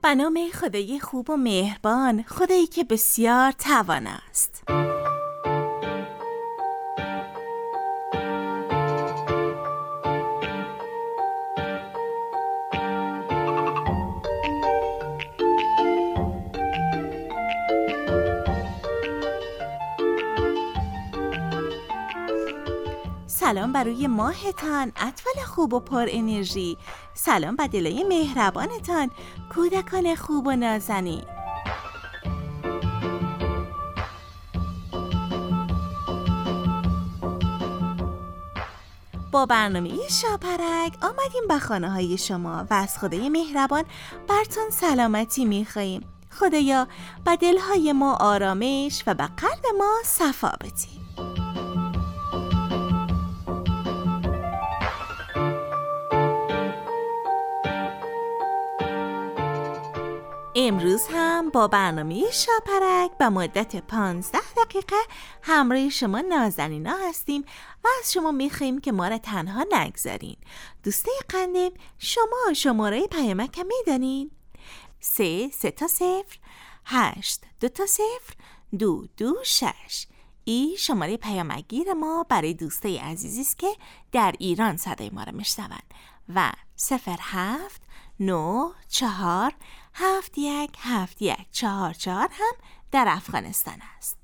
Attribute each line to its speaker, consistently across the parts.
Speaker 1: به نام خدای خوب و مهربان، خدایی که بسیار توانا است. سلام بر روی ماهتان، اطفال خوب و پر انرژی. سلام بر دلای مهربانتان، کودکان خوب و نازنین. با برنامه شاپرک آمدیم به خانه های شما و از خدای مهربان برتون سلامتی می‌خواهیم. خدایا به دلهای ما آرامش و به قلب ما صفا بدی. امروز هم با برنامه شاپرک به مدت 15 دقیقه همراه شما نازنینا هستیم و از شما میخواییم که ما را تنها نگذارین. دوسته قندیم، شما شماره پیامک میدانین؟ 3 تا 0 8 2 تا 0 2 2 6. این شماره پیامکگیر ما برای دوسته عزیزی است که در ایران صدای ما را میشنون و 07 9 4 7 1 7 1 4 4 هم در افغانستان است.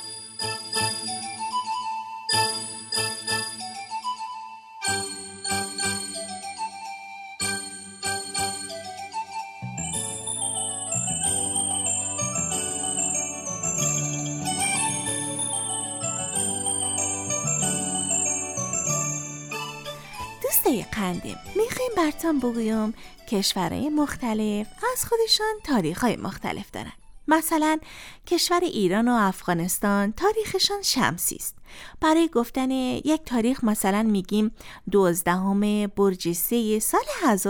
Speaker 1: دوسته قندیم، میخواییم براتون بگویم کشورهای مختلف از خودشان تاریخهای مختلف دارن. مثلا کشور ایران و افغانستان تاریخشان شمسی است. برای گفتن یک تاریخ مثلا میگیم 12 برج 3 سال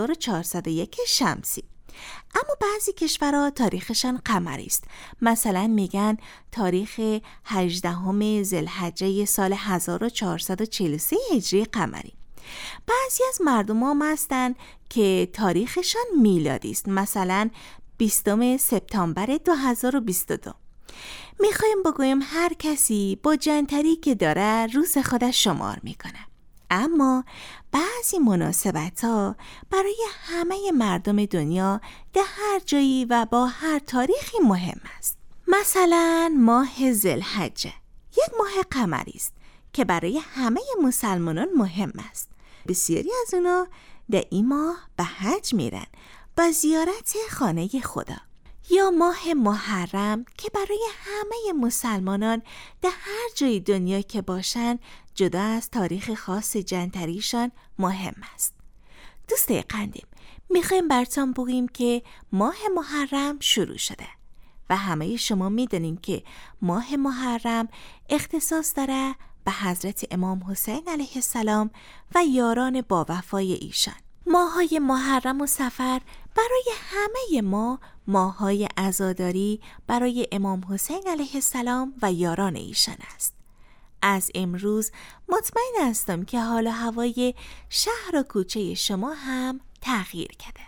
Speaker 1: 1401 شمسی. اما بعضی کشورها تاریخشان قمری است. مثلا میگن تاریخ 18 ذوالحجه سال 1443 هجری قمری. بعضی از مردم هم هستن که تاریخشان میلادی است. مثلا 20 سپتامبر 2022. میخوایم بگویم هر کسی با جنتری که داره روز خودش شمار میکنه. اما بعضی مناسبت ها برای همه مردم دنیا در هر جایی و با هر تاریخی مهم است. مثلا ماه ذوالحجه یک ماه قمری است که برای همه مسلمانان مهم است. بسیاری از اونا در این ماه به حج میرن با زیارت خانه خدا. یا ماه محرم که برای همه مسلمانان در هر جای دنیا که باشن جدا از تاریخ خاص جنتریشان مهم است. دوسته قندیم، میخوایم براتون بگیم که ماه محرم شروع شده و همه شما میدونین که ماه محرم اختصاص داره به حضرت امام حسین علیه السلام و یاران با وفای ایشان. ماه‌های محرم و صفر برای همه ما ماه‌های عزاداری برای امام حسین علیه السلام و یاران ایشان است. از امروز مطمئن هستم که حال و هوای شهر و کوچه شما هم تغییر کرده.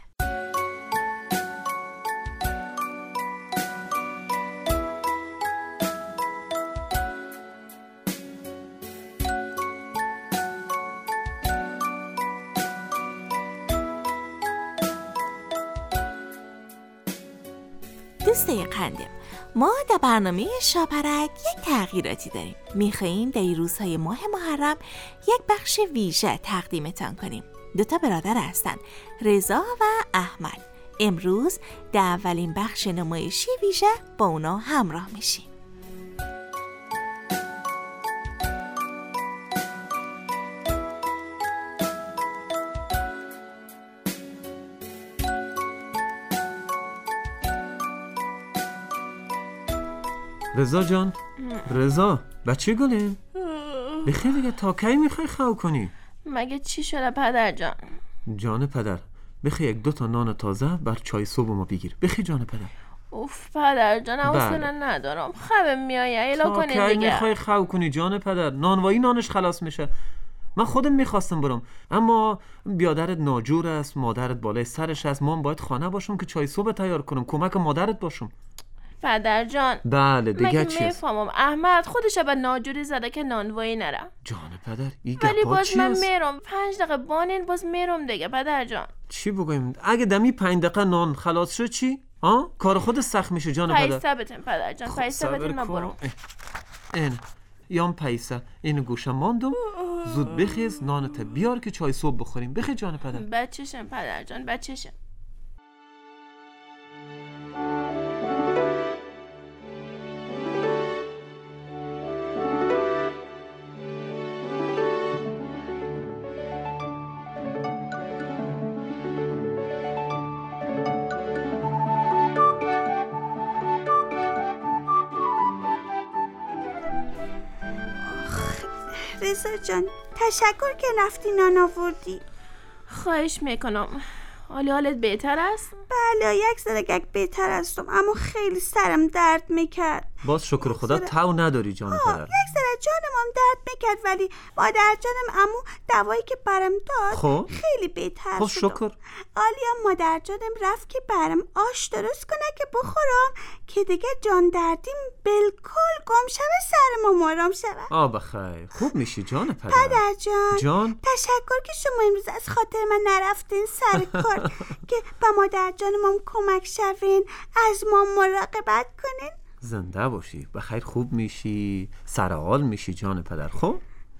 Speaker 1: دوسته قندیم، ما در برنامه شاپرک یک تغییراتی داریم. میخواییم در این روزهای ماه محرم یک بخش ویژه تقدیمتان کنیم. 2 برادر هستن، رضا و احمد. امروز در اولین بخش نمایشی ویژه با اونا همراه میشیم.
Speaker 2: رضا جان، رضا بچه گله بخیر دیگه، تا کی میخوای خو کنی؟
Speaker 3: مگه چی شده پدر جان؟
Speaker 2: جان پدر بخیر 1-2 تا نان تازه بر چای صبح ما بگیر. بخیر جان پدر.
Speaker 3: اوف پدر جان حوصله ندارم، خوابم میایه. الا کنید دیگه.
Speaker 2: تا کی میخوای خو کنی جان پدر؟ نانوایی نانش خلاص میشه. من خودم میخواستم برم، اما بیادرت ناجور است، مادرت بالای سرش است، من باید خانه باشم که چای صبح تیار کنم، کمک مادرت باشم.
Speaker 3: پدر جان
Speaker 2: بله دیگه چیست؟
Speaker 3: میفهمم احمد خودش به ناجوری زده که نانوایی نره.
Speaker 2: جان پدر این
Speaker 3: ولی
Speaker 2: گپا
Speaker 3: باز
Speaker 2: چی
Speaker 3: من
Speaker 2: است؟
Speaker 3: میرم 5 دقیقه بانین باز میرم دیگه پدر جان.
Speaker 2: چی بگویم؟ اگه دمی 5 دقیقه نان خلاص شد چی؟ کار خود سخت میشه جان پدر.
Speaker 3: پیسه بتین پدر جان، پیسه بتین من برم.
Speaker 2: این یام پیسه اینو گوشم ماندم، زود بخیز نانت بیار که چای صبح بخوریم. بخیز جان پدر.
Speaker 3: بچشم پدر جان، بچشم.
Speaker 4: رضا جان تشکر که رفتی نان آوردی.
Speaker 3: خواهش میکنم. حالت بهتر است؟
Speaker 4: بله یک ذره بهتر هستم، اما خیلی سرم درد میکرد.
Speaker 2: باز شکر خدا تو نداری جان پدر.
Speaker 4: یک ذره جانم هم درد میکرد، ولی مادر جانم عمو دوایی که برم داد خیلی بهتر شد.
Speaker 2: شکر.
Speaker 4: آلیا مادر جانم رفت که برم آش درست کنه که بخورم که دیگه جان دردیم بالکل گم شوه، سرم آرام شوه.
Speaker 2: بخیر خوب میشی جان پدر.
Speaker 4: پدر جان تشکر که شما امروز از خاطر من نرفتین سر کار که با مادر جانم هم کمک شوین، از ما مراقبت کنین.
Speaker 2: زنده باشی، بخیر خوب میشی، سرحال میشی جان پدر. خب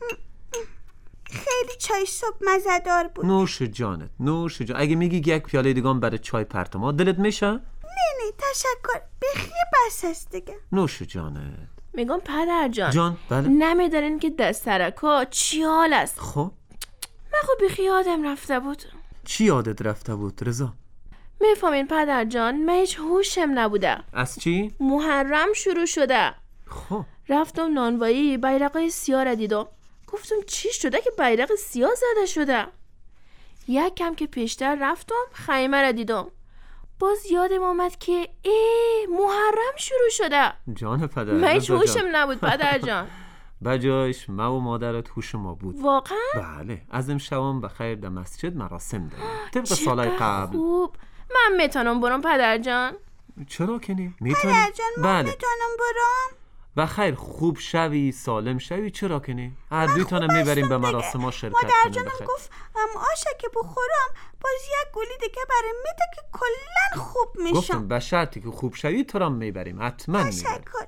Speaker 4: خیلی چای صبح مزه‌دار بود.
Speaker 2: نوش جانت، نوش جان. اگه میگی یک پیاله دیگه برای چای پرتما دلت میشه؟
Speaker 4: نه تشکر، بخیر بس است دیگه.
Speaker 2: نوش جانت.
Speaker 3: میگم پدر جان
Speaker 2: بله؟
Speaker 3: نمیدارین که دست ترکا چی حال است؟
Speaker 2: خب
Speaker 3: من خب بیخی یادم رفته بود.
Speaker 2: چی یادت رفته بود رضا؟
Speaker 3: میفهمین پدر جان من هیچ هوشم نبوده.
Speaker 2: از چی؟
Speaker 3: محرم شروع شده.
Speaker 2: خب
Speaker 3: رفتم نانوایی بیرق سیاه را دیدم، گفتم چی شده که بیرق سیاه زده شده. یک کم که پیشتر رفتم خیمه را دیدم، باز یادم آمد که محرم شروع شده.
Speaker 2: جان پدر
Speaker 3: من هیچ هوشم نبود پدر جان.
Speaker 2: بجایش ما و مادرت هوش ما بود.
Speaker 3: واقعا؟
Speaker 2: بله از امشبم بخیر در مسجد مراسم داریم طبق سالهای قبل.
Speaker 3: خوب. من میتونم برم پدر جان؟
Speaker 2: چرا که نی؟ میتونی؟
Speaker 4: پدر جان من میتونم برم؟
Speaker 2: بخیر خوب شوی سالم شوی، چرا که نی؟ هر دویتانم میبریم به مراسم ها شرکت کنیم.
Speaker 4: مادر جانم گفت آشه که بخورم باز یک گولی دیگه برای میده که کلن خوب میشم.
Speaker 2: گفتم به شرطی که خوب شوی تو را میبریم، حتما میبریم.
Speaker 4: تشکر.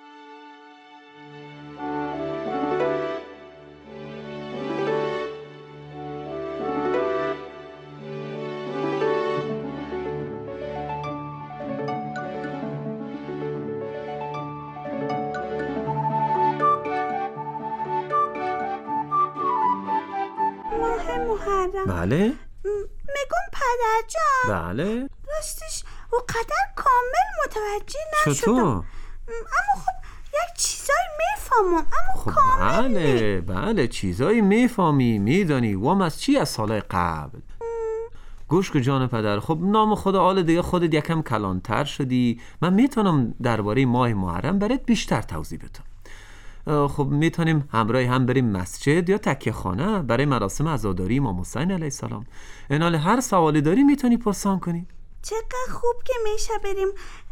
Speaker 4: محرم.
Speaker 2: بله
Speaker 4: میگم پدر جان.
Speaker 2: بله
Speaker 4: راستش او قدر کامل متوجه نشدم.
Speaker 2: چطور؟
Speaker 4: اما خب یک چیزایی میفهمم اما
Speaker 2: خب
Speaker 4: کامل
Speaker 2: بله چیزایی میفهمی میدانی. وام از چی؟ از سالهای قبل. گوش که جان پدر، خب نام خدا حال دیگه خودت یکم کلانتر شدی، من میتونم درباره ماه محرم برات بیشتر توضیح بدم. خب میتونیم همراه هم بریم مسجد یا تکیه خانه برای مراسم عزاداری امام حسین علیه السلام. اینال هر سوالی داری میتونی پرسان کنی.
Speaker 4: چقدر خوب که میشه بریم.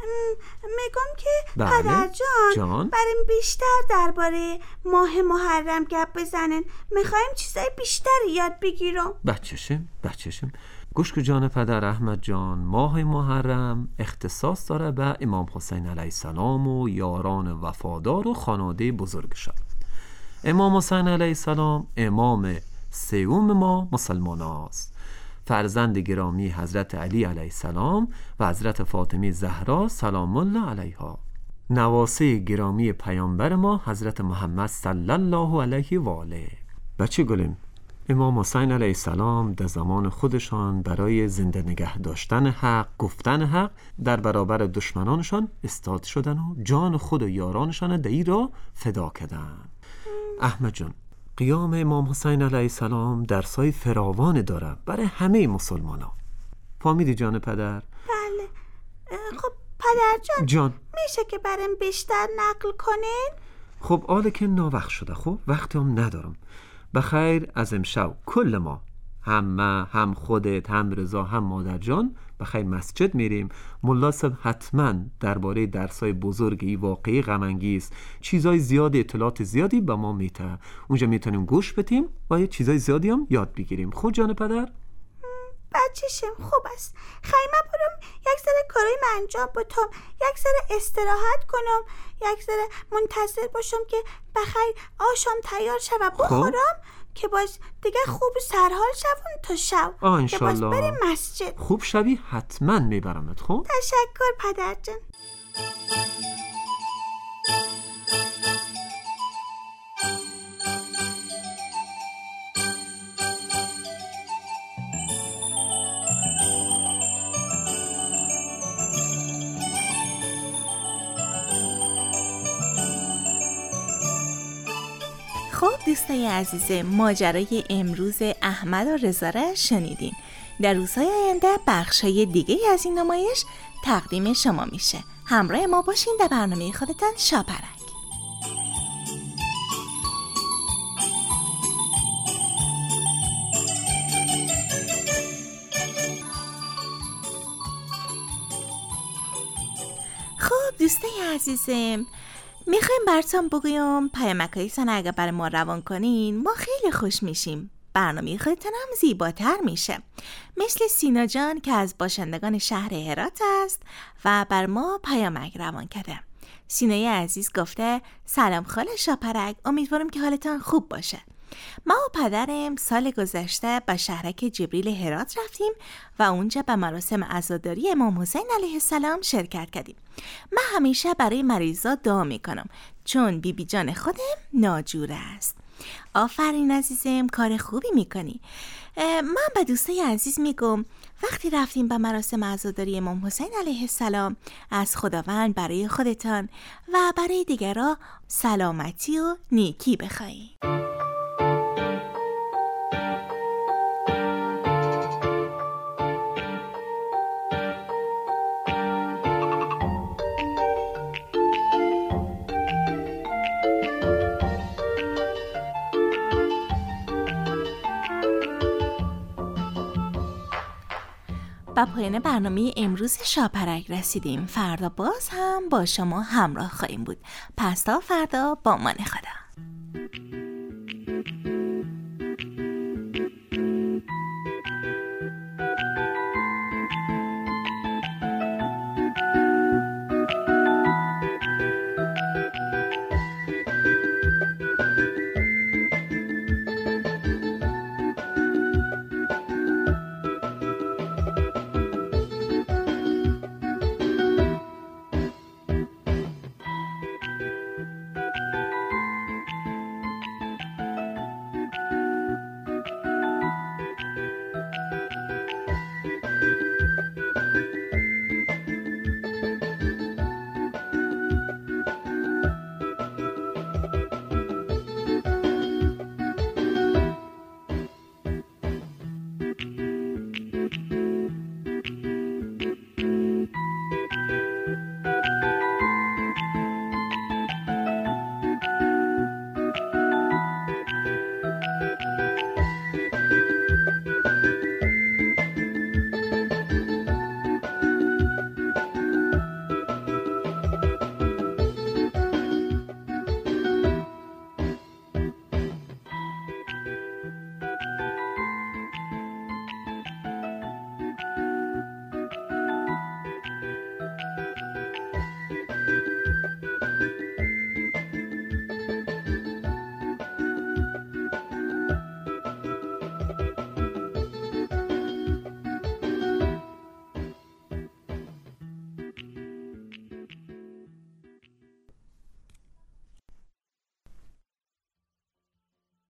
Speaker 4: میگم که
Speaker 2: بله.
Speaker 4: پدر جان بریم بیشتر درباره ماه محرم گپ بزنن، میخوایم چیزای بیشتر یاد بگیرم.
Speaker 2: بچشم گوش که جان پدر احمد جان، ماه محرم اختصاص داره به امام حسین علیه السلام و یاران وفادار و خانواده بزرگش. امام حسین علیه السلام امام سوم ما مسلمان است، فرزند گرامی حضرت علی علیه السلام و حضرت فاطمه زهرا سلام الله علیها، نواسه گرامی پیامبر ما حضرت محمد صلی الله علیه و آله. بچه گلم، امام حسین علیه السلام در زمان خودشان برای زنده نگه داشتن حق، گفتن حق در برابر دشمنانشان استاد شدن و جان خود و یارانشان در این را فدا کردن. احمد جان، قیام امام حسین علیه السلام درسای فراوان داره برای همه مسلمان ها. فهمیدی جان پدر؟
Speaker 4: بله. خب پدر
Speaker 2: جان
Speaker 4: میشه که برام بیشتر نقل کنین؟
Speaker 2: خب آله که ناوقت شده، خب وقتی هم ندارم. بخیر از امشب کل ما، هم من، هم خودت، هم رضا، هم مادر جان بخیر مسجد میریم. ملا صاحب حتما درباره درسای بزرگی واقعی غم انگیز چیزای زیادی، اطلاعات زیادی به ما میده. اونجا میتونیم گوش بدیم و یه چیزای زیادی هم یاد بگیریم. خود جان پدر؟
Speaker 4: بچه‌شم خوب است. خیمه برم یک ذره کارای من انجام بدم، یک ذره استراحت کنم، یک ذره منتظر باشم که بخیر آشام تیار شه و بخورم که باز دیگه خوب سرحال شوم تا شب که باز بریم مسجد.
Speaker 2: خوب شوی حتما میبرمت. خب
Speaker 4: تشکر پدر جان.
Speaker 1: خب دوستای عزیز، ماجرای امروز احمد و رضا را شنیدین. در روزهای آینده بخشای دیگه از این نمایش تقدیم شما میشه. همراه ما باشین در برنامه خودتان شاپرک. خب دوستای عزیزم، میخوایم براتون بگویم پیامکایتان اگر برای ما روان کنین ما خیلی خوش میشیم. برنامه خودتان هم زیباتر میشه. مثل سینا جان که از باشندگان شهر هرات است و بر ما پیامک روان کرده. سینای عزیز گفته سلام خاله شاپرک، امیدوارم که حالتان خوب باشه. ما و پدرم سال گذشته به شهرک جبریل هرات رفتیم و اونجا به مراسم عزاداری امام حسین علیه السلام شرکت کردیم. من همیشه برای مریضا دعا میکنم چون بیبی جان خودم ناجور است. آفرین عزیزم، کار خوبی میکنی. من به دوستای عزیز میگم وقتی رفتیم به مراسم عزاداری امام حسین علیه السلام از خداوند برای خودتان و برای دیگران سلامتی و نیکی بخواهید. با پایان برنامه امروز شاپرک رسیدیم. فردا باز هم با شما همراه خواهیم بود. پس تا فردا، با امان خدا.